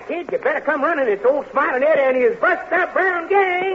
kid, you better come running. It's old Smiling Ed and his Buster Brown gang.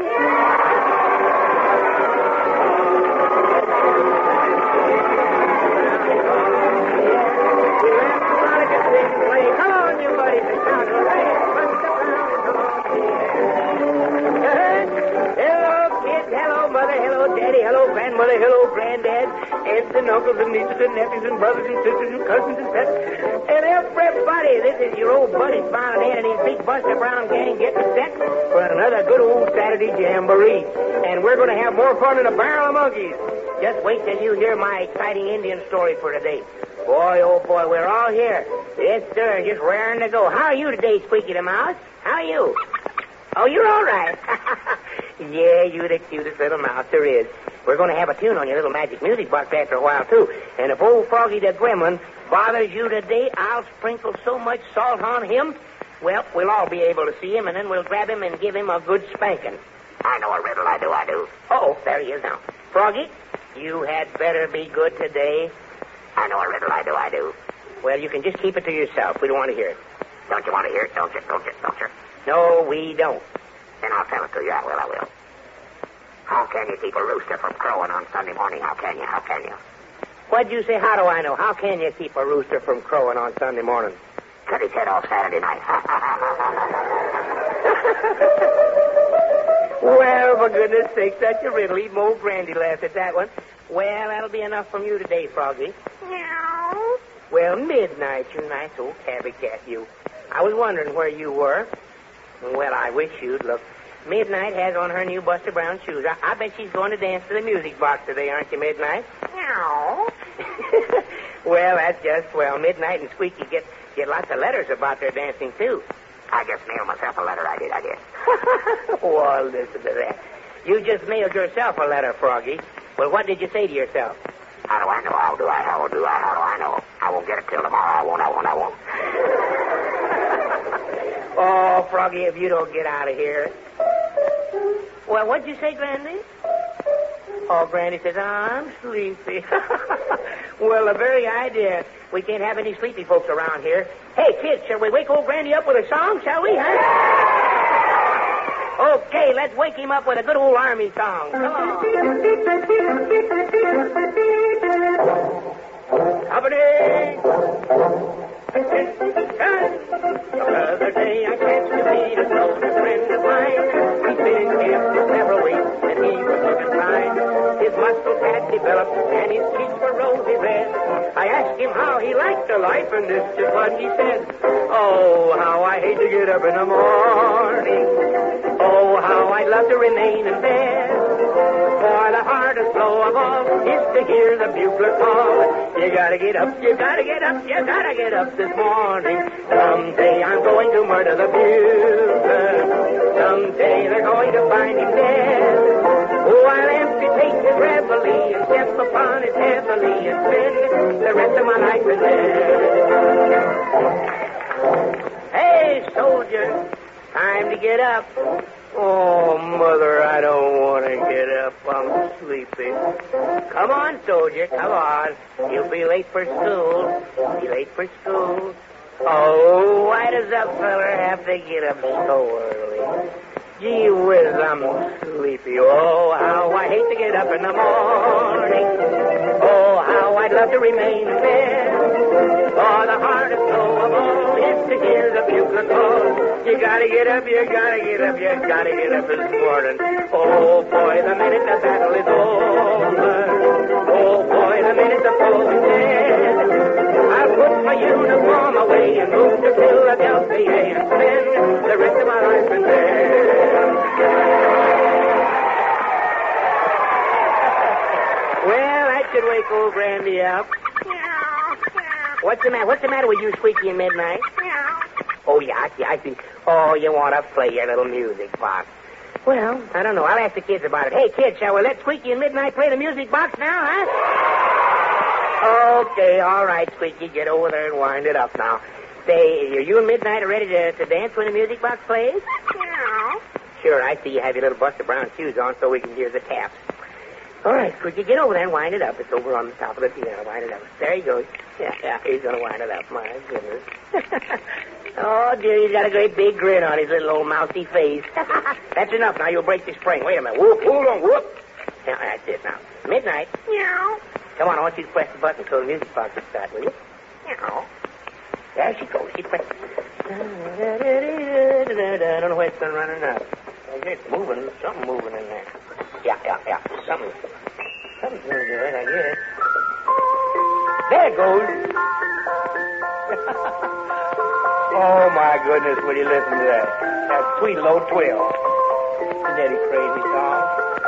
Come on, you buddies, and shout away. Buster Brown is on the air. Hello, kids. Hello, Mother. Hello, Daddy. Hello, Grandmother. Hello, Granddad. Aunts and uncles and nieces and nephews and brothers and sisters and cousins and pets. And everybody, this is your old buddy Smiling Ed and his big Buster Brown gang getting set for another good old Saturday jamboree. And we're going to have more fun than a barrel of monkeys. Just wait till you hear my exciting Indian story for today. Boy, oh boy, we're all here. Yes, sir, just raring to go. How are you today, Squeaky the Mouse? How are you? Oh, you're all right. Yeah, you're the cutest little mouse there is. We're going to have a tune on your little magic music box after a while, too. And if old Froggy the Gremlin bothers you today, I'll sprinkle so much salt on him, well, we'll all be able to see him, and then we'll grab him and give him a good spanking. I know a riddle, I do. Oh, there he is now. Froggy, you had better be good today. I know a riddle, I do. Well, you can just keep it to yourself. We don't want to hear it. Don't you want to hear it? Don't you? No, we don't. Then I'll tell it to you. I will. How can you keep a rooster from crowing on Sunday morning? How can you? What'd you say? How do I know? How can you keep a rooster from crowing on Sunday morning? Cut his head off Saturday night. Well, for goodness sake, such a riddle. Even old Grandy laughed at that one. Well, that'll be enough from you today, Froggy. Meow. Well, midnight, you nice old tabby cat, you. I was wondering where you were. Well, I wish you'd look. Midnight has on her new Buster Brown shoes. I bet she's going to dance to the music box today, aren't you, Midnight? Meow. Well, that's just swell. Midnight and Squeaky get lots of letters about their dancing, too. I just mailed myself a letter, I did. Well, listen to that. You just mailed yourself a letter, Froggy. Well, what did you say to yourself? How do I know? How do I know? I won't get it till tomorrow. I won't. Oh, Froggy, if you don't get out of here. Well, what'd you say, Grandy? Oh, Grandy says, I'm sleepy. Well, the very idea. We can't have any sleepy folks around here. Hey, kids, shall we wake old Grandy up with a song, shall we, huh? Okay, let's wake him up with a good old army song. Come on. Company! The other day I chanced to meet a close friend of mine. We'd been in camp for several weeks, and he was looking fine. His muscles had developed, and his cheeks were rosy red. I asked him how he liked the life, and this is what he said. Oh, how I hate to get up in the morning. Oh, how I'd love to remain in bed. For the hardest blow of all is to hear the bugler call. You gotta get up, you gotta get up, you gotta get up this morning. Someday I'm going to murder the bugler. Someday they're going to find him dead. Oh, I'll amputate his reveille and step upon it heavily and spend the rest of my life in bed. Hey, soldier, time to get up. Oh, Mother, I don't want to get up. I'm sleepy. Come on, soldier, come on. You'll be late for school. Oh, why does that feller have to get up so early? Gee whiz, I'm sleepy. Oh, how I hate to get up in the morning. Oh, how I'd love to remain in bed. For the hardest blow of all is to hear the bugler call. You gotta get up, you gotta get up, you gotta get up this morning. Oh, boy, the minute the battle is over. Oh, boy, the minute the foe is dead. I'll put my uniform away and move to Philadelphia and spend the rest of my life in bed. Well, that should wake old Grandy up. What's the matter with you, Squeaky, and Midnight? Oh, yeah, I see. Oh, you want to play your little music box. Well, I don't know. I'll ask the kids about it. Hey, kids, shall we let Squeaky and Midnight play the music box now, huh? Okay, all right, Squeaky. Get over there and wind it up now. Say, are you and Midnight ready to dance when the music box plays? Meow. Sure, I see you have your little Buster Brown shoes on so we can hear the taps. All right, Squeaky, get over there and wind it up. It's over on the top of the piano. Wind it up. There he goes. Yeah, he's going to wind it up. My goodness. Oh, dear, he's got a great big grin on his little old mousy face. That's enough. Now you'll break the spring. Wait a minute. Whoop, hold on, whoop. Now, that's it now. Midnight. Meow. Come on, I want you to press the button so the music box will start, will you? Meow. There she goes. She pressed. I don't know where it's been running up. It's moving. Something moving in there. Yeah. Something's doing good, I guess. There it goes. Oh, my goodness, will you listen to that? That sweet low twill. Isn't that a crazy song?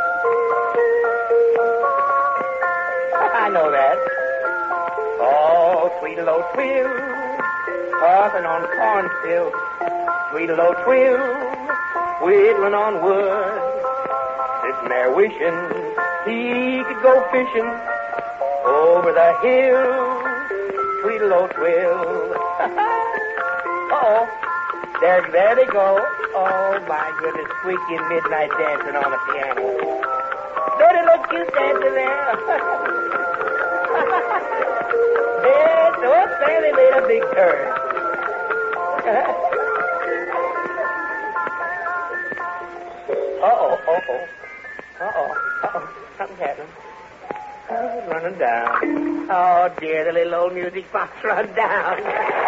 I know that. Oh, sweet low twill, puffing on cornfield. Sweet low twill, whittling on wood. Sitting there wishing he could go fishing over the hill. Sweet low twill. Uh-oh. There they go. Oh, my goodness. Squeaky and Midnight dancing on the piano. Don't it look cute dancing there? Yes, up there they made a big turn. Uh-oh. Something's happening. Oh, it's running down. Oh, dear, the little old music box run down.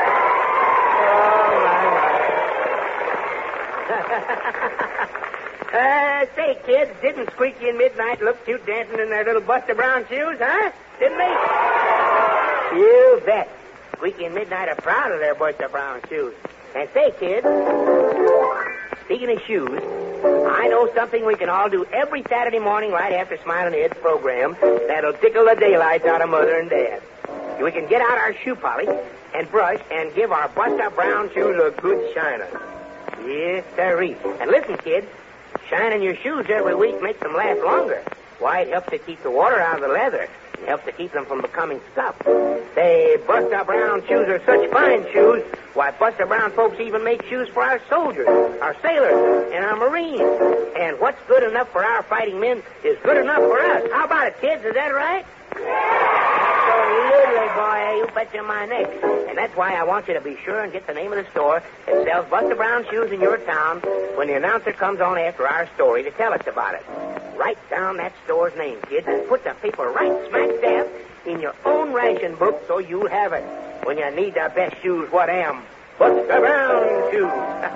Say, kids, didn't Squeaky and Midnight look cute dancing in their little Buster Brown shoes, huh? Didn't they? You bet. Squeaky and Midnight are proud of their Buster Brown shoes. And say, kids, speaking of shoes, I know something we can all do every Saturday morning right after Smiling Ed's program that'll tickle the daylights out of Mother and Dad. We can get out our shoe polish and brush and give our Buster Brown shoes a good shiner. Yes, sirree. And listen, kids, shining your shoes every week makes them last longer. Why, it helps to keep the water out of the leather. It helps to keep them from becoming scuffed. Say, Buster Brown shoes are such fine shoes. Why, Buster Brown folks even make shoes for our soldiers, our sailors, and our Marines. And what's good enough for our fighting men is good enough for us. How about it, kids? Is that right? Absolutely, boy. You betcha my neck. And that's why I want you to be sure and get the name of the store that sells Buster Brown shoes in your town when the announcer comes on after our story to tell us about it. Write down that store's name, kids, and put the paper right smack dab in your own ration book so you'll have it when you need the best shoes what am. Buster Brown shoes.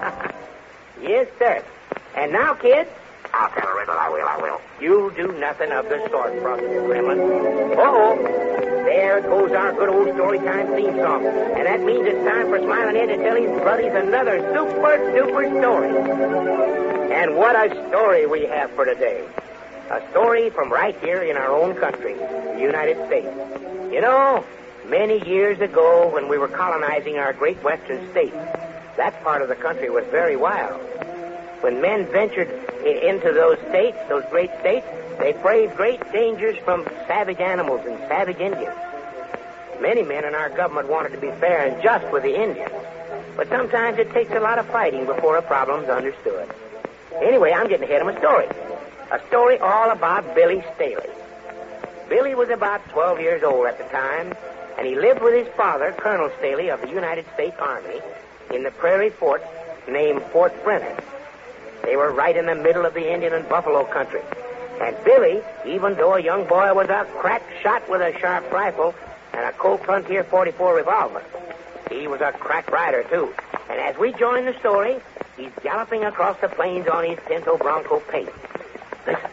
Yes, sir. And now, kids, I'll tell Riddle. I will. You do nothing of the sort, Frosty the Gremlin. Uh-oh. There goes our good old Storytime theme song. And that means it's time for Smiling Ed to tell his buddies another super-duper story. And what a story we have for today. A story from right here in our own country, the United States. You know, many years ago when we were colonizing our great western states, that part of the country was very wild. When men ventured into those states, those great states, they braved great dangers from savage animals and savage Indians. Many men in our government wanted to be fair and just with the Indians. But sometimes it takes a lot of fighting before a problem's understood. Anyway, I'm getting ahead of my story. A story all about Billy Staley. Billy was about 12 years old at the time, and he lived with his father, Colonel Staley of the United States Army, in the prairie fort named Fort Brenner. They were right in the middle of the Indian and buffalo country. And Billy, even though a young boy, was a crack shot with a sharp rifle and a Colt Frontier .44 revolver. He was a crack rider, too. And as we join the story, he's galloping across the plains on his Pinto Bronco pace. Listen.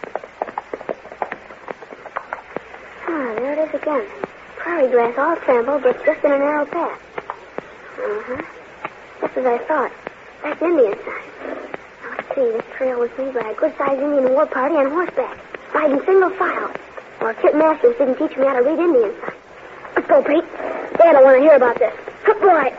There it is again. Prairie grass all trampled, but just in a narrow path. Uh-huh. Just as I thought. That's Indian sign. Now, let's see. This trail was made by a good-sized Indian war party on horseback, riding single file. Or Kit Masters didn't teach me how to read Indian sign. Let's go, Pete. Dad don't want to hear about this. Good boy.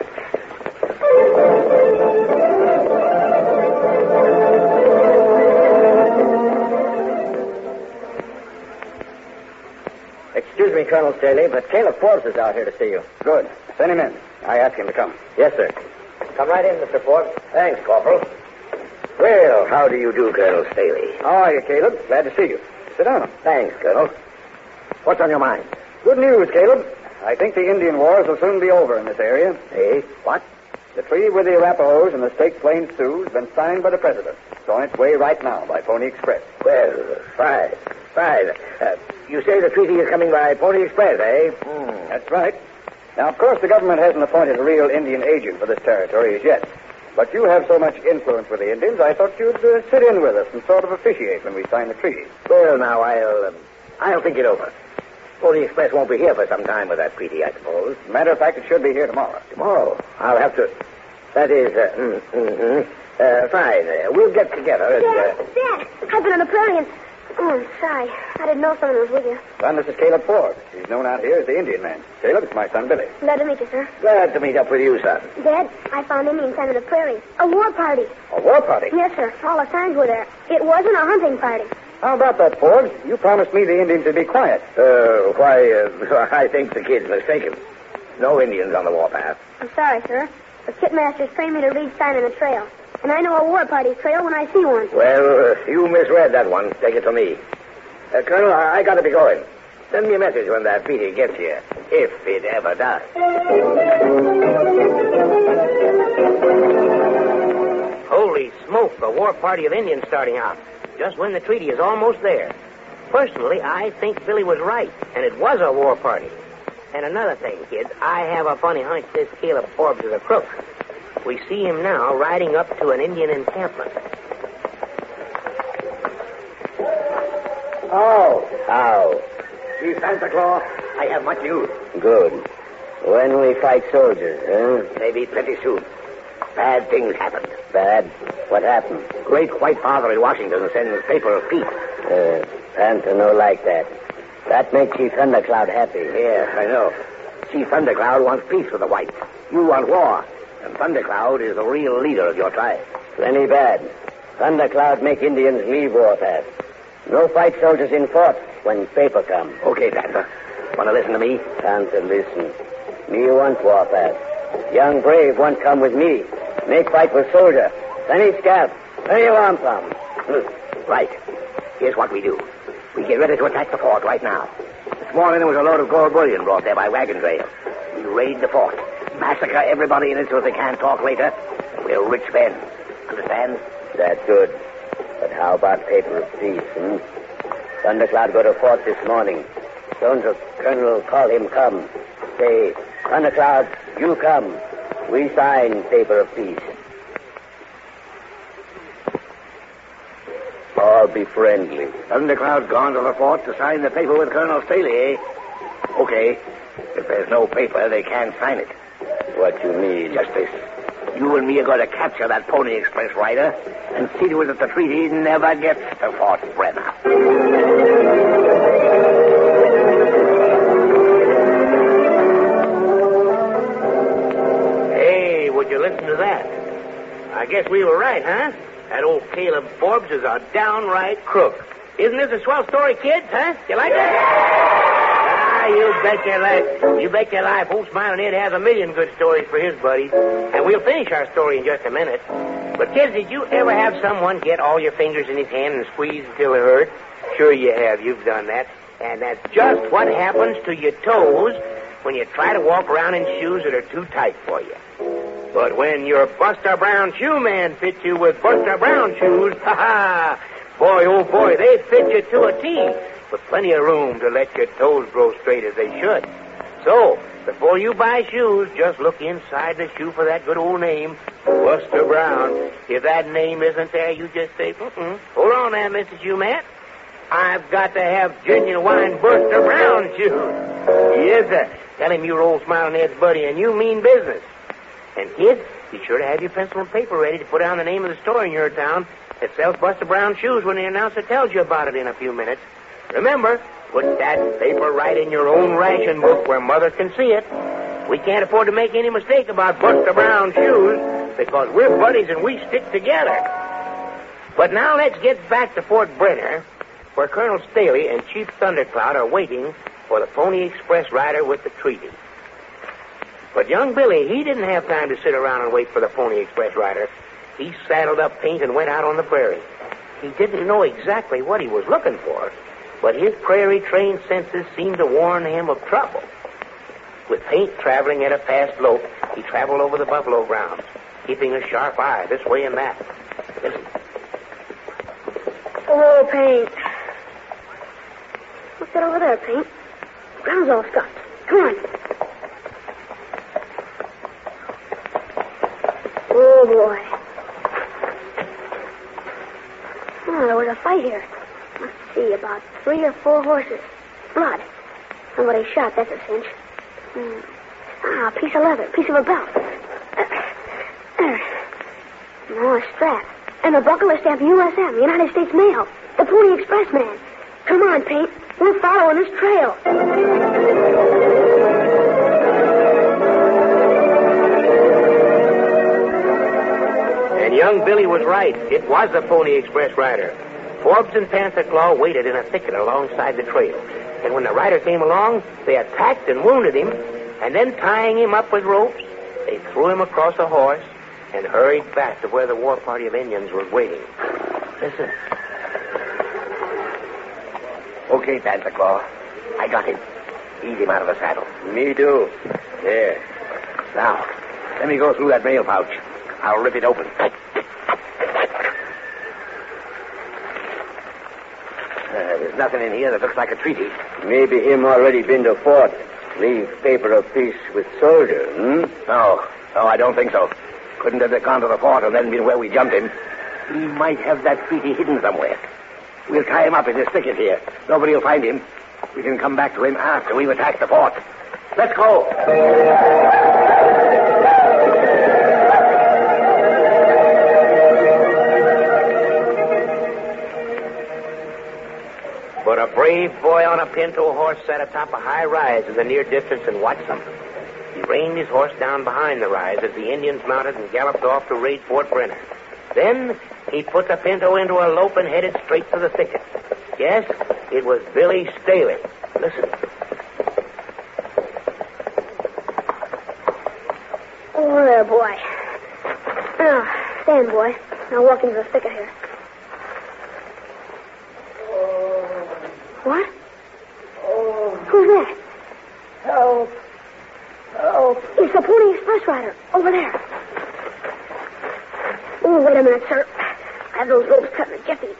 Excuse me, Colonel Staley, but Caleb Forbes is out here to see you. Good. Send him in. I asked him to come. Yes, sir. Come right in, Mr. Forbes. Thanks, Corporal. Well, how do you do, Colonel Staley? How are you, Caleb? Glad to see you. Sit down. Thanks, Colonel. What's on your mind? Good news, Caleb. I think the Indian wars will soon be over in this area. Eh? What? The treaty with the Arapahoes and the Staked Plains Sioux has been signed by the President. It's on its way right now by Pony Express. Well, fine. You say the treaty is coming by Pony Express, eh? That's right. Now, of course, the government hasn't appointed a real Indian agent for this territory as yet. But you have so much influence with the Indians, I thought you'd sit in with us and sort of officiate when we sign the treaty. Well, now, I'll think it over. Pony Express won't be here for some time with that treaty, I suppose. Matter of fact, it should be here tomorrow. Tomorrow? I'll have to... That is, fine. We'll get together and... Dad, I've been on the prairie and... Oh, I'm sorry. I didn't know someone was with you. Son, this is Caleb Forbes. He's known out here as the Indian man. Caleb, it's my son, Billy. Glad to meet you, sir. Glad to meet up with you, son. Dad, I found Indians on the prairie. A war party. A war party? Yes, sir. All the signs were there. It wasn't a hunting party. How about that, Forbes? You promised me the Indians would be quiet. I think the kid's mistaken. No Indians on the warpath. I'm sorry, sir. The kitmasters trained me to read sign on the trail. And I know a war party trail when I see one. Well, you misread that one. Take it from me. Colonel, I got to be going. Send me a message when that treaty gets here, if it ever does. Holy smoke, a war party of Indians starting out. Just when the treaty is almost there. Personally, I think Billy was right, and it was a war party. And another thing, kids, I have a funny hunch this Caleb Forbes is a crook. We see him now riding up to an Indian encampment. How? See, Santa Claus, I have much news. Good. When we fight soldiers, huh? Maybe pretty soon. Bad things happened. Bad? What happened? Great White Father in Washington sends paper of peace. Santa no like that. That makes Chief Thundercloud happy. Yeah, I know. Chief Thundercloud wants peace with the whites. You want war. And Thundercloud is the real leader of your tribe. Plenty bad. Thundercloud make Indians leave warpath. No fight soldiers in fort when paper come. Okay, Santa. Want to listen to me? Santa, listen. Me want warpath. Young brave want come with me. Make fight with soldier. Then he scalp. Where you want from? Right. Here's what we do. We get ready to attack the fort right now. This morning there was a load of gold bullion brought there by wagon trail. We raid the fort. Massacre everybody in it so they can't talk later. We're rich then. Understand? That's good. But how about paper of peace, Thundercloud go to fort this morning. Stone's colonel call him come. Say, Thundercloud, you come. We sign paper of peace. All be friendly. Thundercloud's gone to the fort to sign the paper with Colonel Staley, eh? Okay. If there's no paper, they can't sign it. What you mean? Just this. You and me are going to capture that Pony Express rider and see to it that the treaty never gets to Fort Brenner. Hey, would you listen to that? I guess we were right, huh? That old Caleb Forbes is a downright crook. Isn't this a swell story, kids, huh? You like that? You bet your life. You bet your life. Old Smiling Ed has a million good stories for his buddies. And we'll finish our story in just a minute. But, kids, did you ever have someone get all your fingers in his hand and squeeze until they hurt? Sure you have. You've done that. And that's just what happens to your toes when you try to walk around in shoes that are too tight for you. But when your Buster Brown shoe man fits you with Buster Brown shoes, ha-ha, boy, oh boy, they fit you to a T, with plenty of room to let your toes grow straight as they should. So, before you buy shoes, just look inside the shoe for that good old name, Buster Brown. If that name isn't there, you just say, hold on there, Mr. Shoeman. I've got to have genuine Buster Brown shoes. Yes, sir. Tell him you're old Smiling Ed's buddy and you mean business. And, kids, be sure to have your pencil and paper ready to put down the name of the store in your town that sells Buster Brown shoes when the announcer tells you about it in a few minutes. Remember, put that paper right in your own ration book where Mother can see it. We can't afford to make any mistake about Buster Brown shoes because we're buddies and we stick together. But now let's get back to Fort Brenner, where Colonel Staley and Chief Thundercloud are waiting for the Pony Express rider with the treaty. But young Billy, he didn't have time to sit around and wait for the Pony Express rider. He saddled up Paint and went out on the prairie. He didn't know exactly what he was looking for, But his prairie-trained senses seemed to warn him of trouble. With Paint traveling at a fast lope, he traveled over the buffalo grounds, keeping a sharp eye this way and that. Listen. Oh, Paint. What's that over there, Paint? The ground's all scuffed. Come on. Oh, boy. Oh, there was a fight here. Let's see, about 3 or 4 horses. Blood. Somebody shot, that's a cinch. A piece of leather, piece of a belt. No, a strap. And a buckle is stamped USM, United States Mail. The Pony Express man. Come on, Paint. We're following this trail. And young Billy was right. It was the Pony Express rider. Forbes and Panther Claw waited in a thicket alongside the trail. And when the rider came along, they attacked and wounded him, and then tying him up with ropes, they threw him across a horse and hurried back to where the war party of Indians was waiting. Listen. Okay, Panther Claw. I got him. Ease him out of the saddle. Me too. There. Now, let me go through that mail pouch. I'll rip it open. There's nothing in here that looks like a treaty. Maybe him already been to fort. Leave paper of peace with soldier, No, I don't think so. Couldn't have gone to the fort and then been where we jumped him. He might have that treaty hidden somewhere. We'll tie him up in this thicket here. Nobody will find him. We can come back to him after we've attacked the fort. Let's go. But a brave boy on a pinto horse sat atop a high rise in the near distance and watched them. He reined his horse down behind the rise as the Indians mounted and galloped off to raid Fort Brenner. Then he put the pinto into a lope and headed straight for the thicket. Yes, it was Billy Staley. Listen. Oh, there, boy. Now, stand, boy. Now walk into the thicket here. What? Who's that? Help. Help. It's the Pony Express rider. Over there. Oh, wait a minute, sir. I have those ropes cut in the jiffy.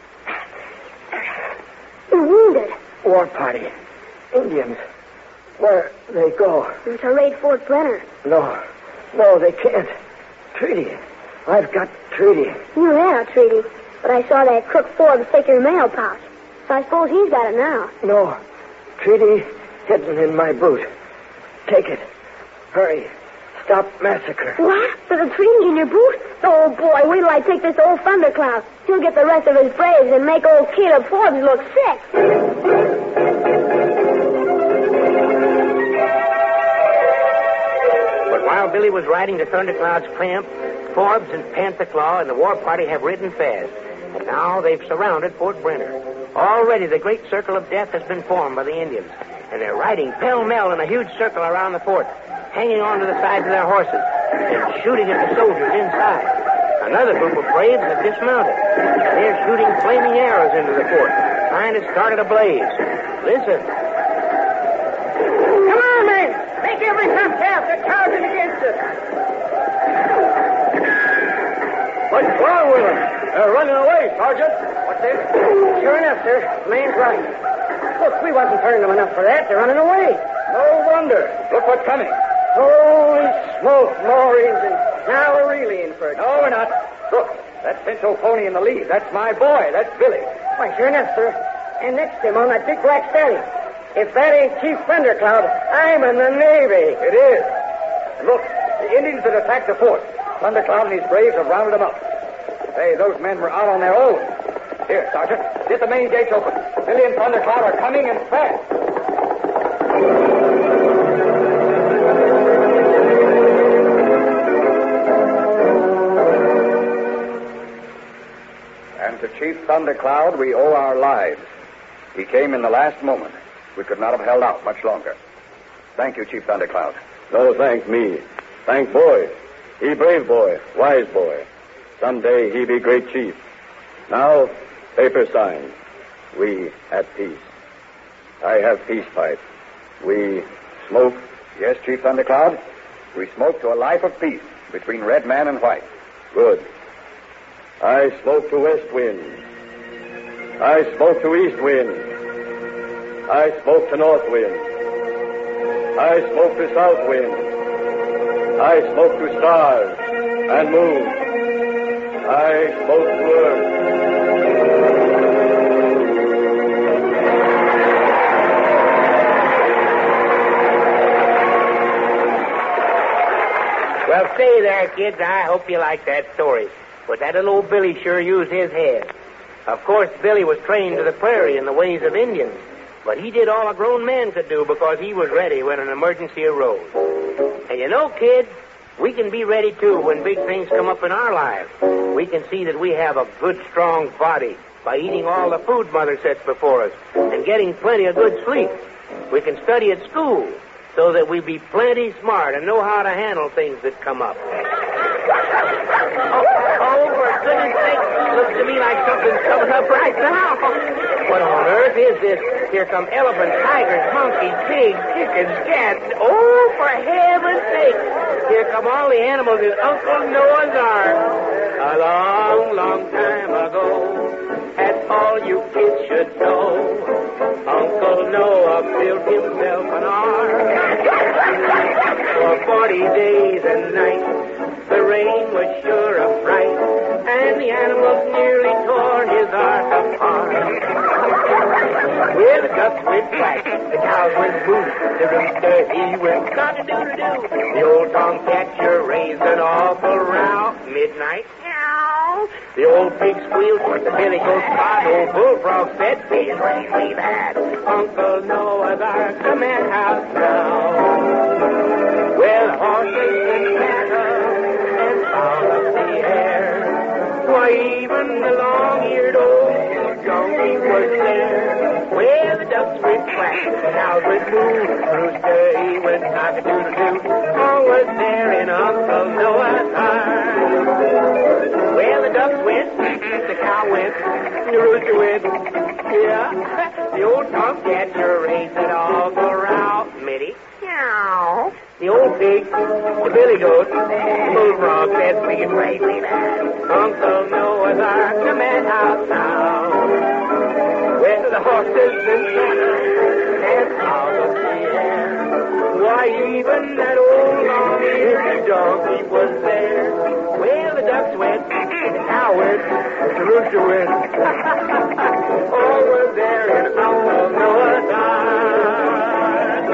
You're wounded. War party. Indians. Where they go? To raid Fort Brenner. No, they can't. Treaty. I've got treaty. You had a treaty, but I saw that crook Forbes take your mail pouch. So I suppose he's got it now. No. Treaty hidden in my boot. Take it. Hurry. Stop massacre. What? There's a treaty in your boot? Oh, boy, wait till I take this old Thundercloud. He'll get the rest of his braves and make old Caleb Forbes look sick. But while Billy was riding to Thundercloud's camp, Forbes and Panther Claw and the war party have ridden fast. And now they've surrounded Fort Brenner. Already the great circle of death has been formed by the Indians. And they're riding pell-mell in a huge circle around the fort, hanging on to the sides of their horses and shooting at the soldiers inside. Another group of braves have dismounted. They're shooting flaming arrows into the fort, trying to start it ablaze. Listen. Come on, men! Make every pump count. They're charging against us. What's wrong with them? They're running away, Sergeant. What's this? Sure enough, sir. The man's right. Look, we wasn't turning them enough for that. They're running away. No wonder. Look what's coming. Holy smoke, more Indians. Now we're really in for it. No, we're not. Look, that pinto pony in the lead. That's my boy. That's Billy. Why, sure enough, sir. And next to him on that big black stallion. If that ain't Chief Thundercloud, I'm in the Navy. It is. And look, the Indians that attacked the fort. Thundercloud and his braves have rounded them up. Hey, those men were out on their own. Here, Sergeant, get the main gates open. Billy and Thundercloud are coming and fast. And to Chief Thundercloud, we owe our lives. He came in the last moment. We could not have held out much longer. Thank you, Chief Thundercloud. No, thank me. Thank boy. He brave boy, wise boy. Someday he be great chief. Now, paper signed. We at peace. I have peace pipe. We smoke. Yes, Chief Thundercloud. We smoke to a life of peace between red man and white. Good. I smoke to west wind. I smoke to east wind. I smoke to north wind. I smoke to south wind. I smoke to stars and moon. I smoke to earth. Well, say there, kids, I hope you like that story. But that little old Billy sure used his head. Of course, Billy was trained to the prairie in the ways of Indians. But he did all a grown man could do because he was ready when an emergency arose. And you know, kids, we can be ready, too, when big things come up in our lives. We can see that we have a good, strong body by eating all the food Mother sets before us and getting plenty of good sleep. We can study at school so that we be plenty smart and know how to handle things that come up. Oh, for goodness sake, looks to me like something's coming up right now. What on earth is this? Here come elephants, tigers, monkeys, pigs, chickens, cats. Oh, for heaven's sake. Here come all the animals in Uncle Noah's Ark. A long, long time ago, that's all you kids should know. Uncle Noah built himself an ark. For 40 days and nights, the rain was sure a fright, and the animals nearly tore his ark apart. Well, the ducks went quack, the cows went moo, the rooster he went cock-a-doodle-doo. The old tomcat sure raised an awful row. Midnight, meow. The old pig squealed, the billy goat cried, old bullfrog said, "Please rain we've had Uncle Noah's Ark, the madhouse now." Well, horses and cattle and fowl of the air, why, even the long-eared old donkey was there. Well, the ducks went quack, the cows went moo, the rooster he went cock-a-doodle-doo. All was there in Uncle Noah's Ark. Well, the ducks went, the cow went, the rooster went. Yeah, the old tomcat sure raised it all for row. Mitty, meow. The old pig, the billy goat, the bullfrog said, "Please raise me that Uncle Noah's Ark, the madhouse now." Well, the horses and cattle and cows of the air, why, even that old long-eared donkey was there. Well, the ducks went, the cow went, the rooster went. All were there in Uncle Noah's Ark.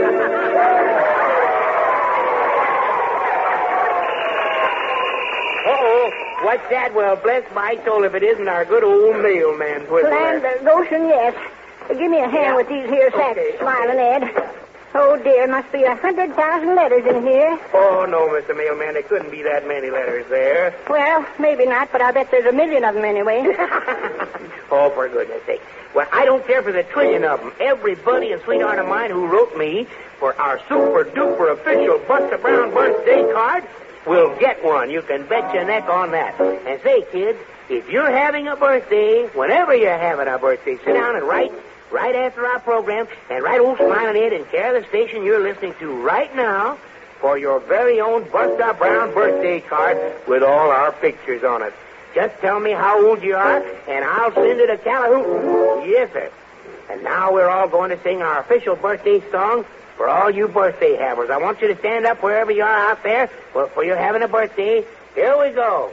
Uh-oh, what's that? Well, bless my soul if it isn't our good old mailman, Twizzler. Land Goshen, yes. Give me a hand with these here sacks, Okay. Smiling Ed. Oh, dear, must be 100,000 letters in here. Oh, no, Mr. Mailman, there couldn't be that many letters there. Well, maybe not, but I bet there's 1,000,000 of them anyway. Oh, for goodness sake. Well, I don't care for the trillion of them. Everybody and sweetheart of mine who wrote me for our super-duper official Buster Brown birthday card will get one. You can bet your neck on that. And say, kids, if you're having a birthday, whenever you're having a birthday, sit down and write right after our program, and write old Smiling Ed and care of the station you're listening to right now for your very own Buster Brown birthday card with all our pictures on it. Just tell me how old you are, and I'll send it to Callahoo. Yes, sir. And now we're all going to sing our official birthday song for all you birthday havers. I want you to stand up wherever you are out there for you're having a birthday. Here we go.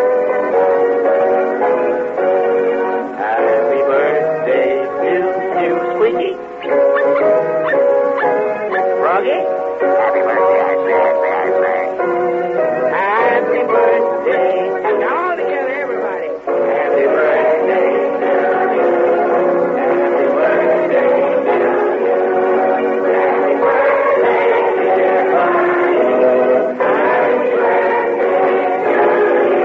Happy birthday to you, Squeaky. Froggy? Happy birthday, I said. Happy birthday. Now all together, everybody. Happy birthday to you. Happy birthday to you. Happy birthday, dear Bonnie. Happy birthday to you.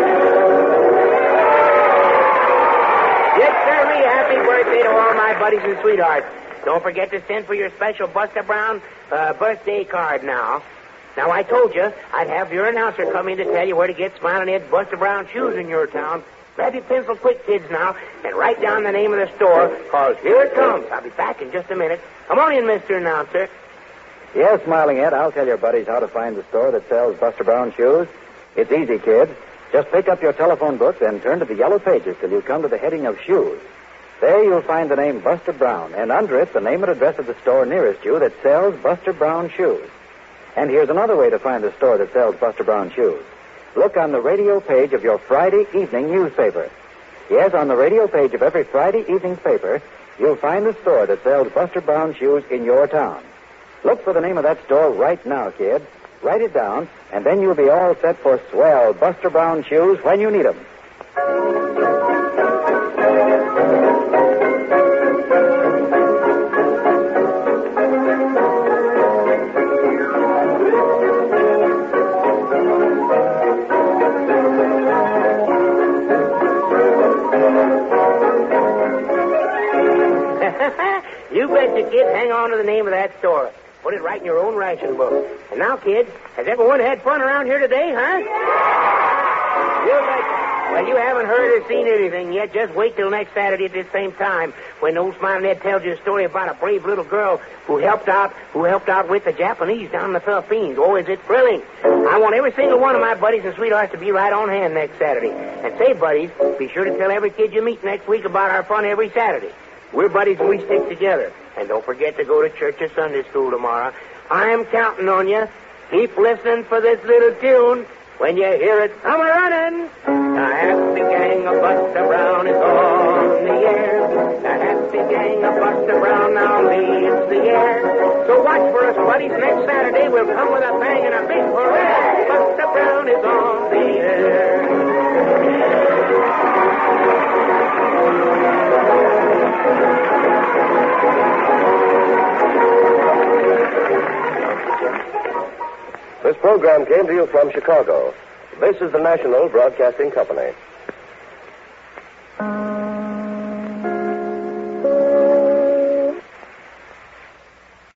Yes, sir, happy birthday to all my buddies and sweethearts. Don't forget to send for your special Buster Brown birthday card now. Now, I told you I'd have your announcer come in to tell you where to get Smiling Ed's Buster Brown shoes in your town. Grab your pencil quick, kids, now, and write down the name of the store, because here it comes. I'll be back in just a minute. Come on in, Mr. Announcer. Yes, Smiling Ed, I'll tell your buddies how to find the store that sells Buster Brown shoes. It's easy, kids. Just pick up your telephone book, then turn to the yellow pages till you come to the heading of shoes. There you'll find the name Buster Brown, and under it the name and address of the store nearest you that sells Buster Brown shoes. And here's another way to find the store that sells Buster Brown shoes. Look on the radio page of your Friday evening newspaper. Yes, on the radio page of every Friday evening's paper, you'll find the store that sells Buster Brown shoes in your town. Look for the name of that store right now, kid. Write it down, and then you'll be all set for swell Buster Brown shoes when you need them. You bet your kid. Hang on to the name of that store. Put it right in your own ration book. And now, kids, has everyone had fun around here today, huh? Well, you haven't heard or seen anything yet. Just wait till next Saturday at this same time when old Smiling Ed tells you a story about a brave little girl who helped out with the Japanese down in the Philippines. Oh, is it thrilling? I want every single one of my buddies and sweethearts to be right on hand next Saturday. And say, buddies, be sure to tell every kid you meet next week about our fun every Saturday. We're buddies and we stick together. And don't forget to go to church or Sunday school tomorrow. I'm counting on you. Keep listening for this little tune. When you hear it, come a-running. The happy gang of Buster Brown is on the air. The happy gang of Buster Brown now leads the air. So watch for us, buddies. Next Saturday we'll come with a bang and a big parade. Buster Brown is on the air. This program came to you from Chicago. This is the National Broadcasting Company.